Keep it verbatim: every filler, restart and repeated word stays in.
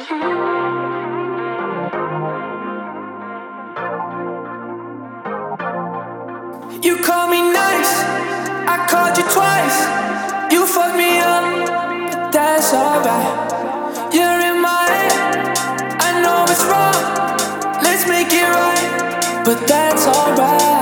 You called me nice, I called you twice. You fucked me up, but that's alright. You're in my head, I know it's wrong. Let's make it right, but that's alright.